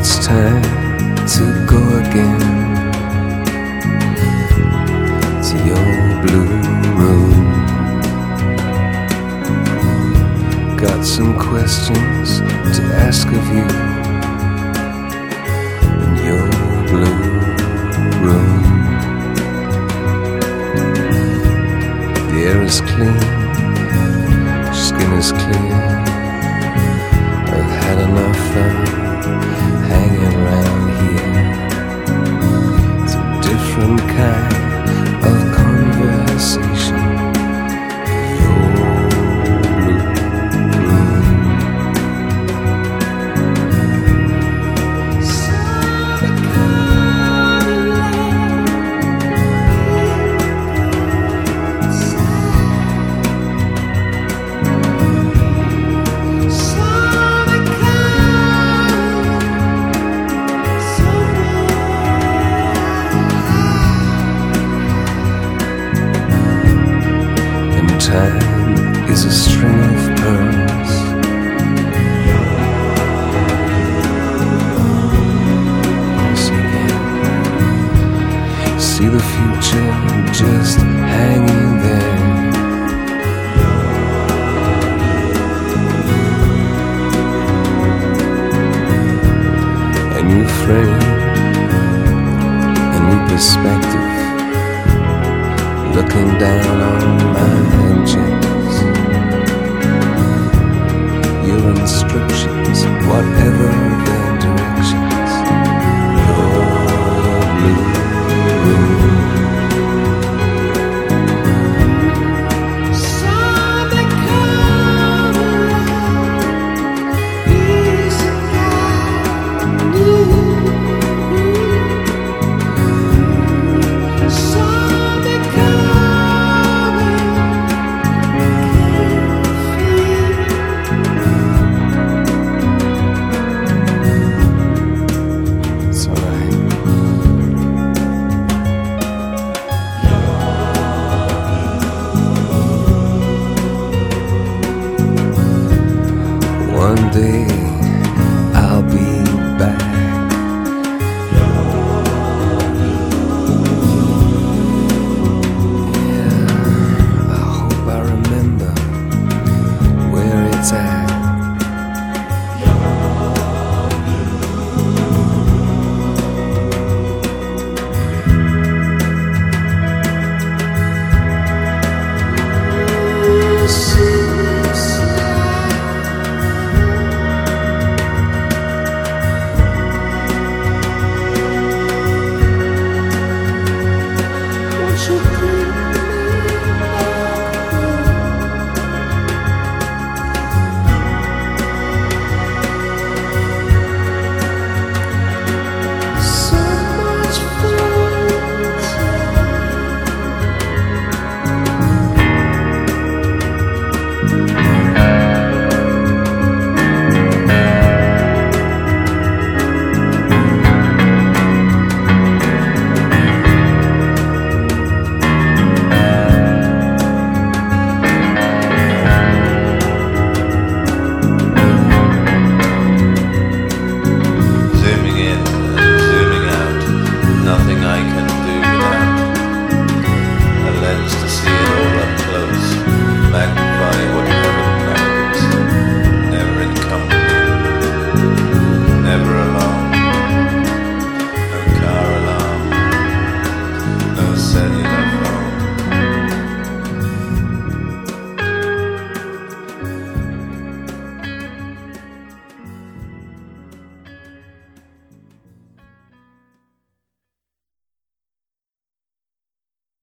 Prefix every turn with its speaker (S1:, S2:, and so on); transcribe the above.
S1: it's time to go again to your blue room. Got some questions to ask of you in your blue room. The air is clean, skin is clear. I've had enough fun hanging around here. It's a different kind of conversation. Your blue room. Time is a string of pearls. Once again, see the future just hanging there. A new frame, a new perspective, looking down on my engines. Your instructions, whatever they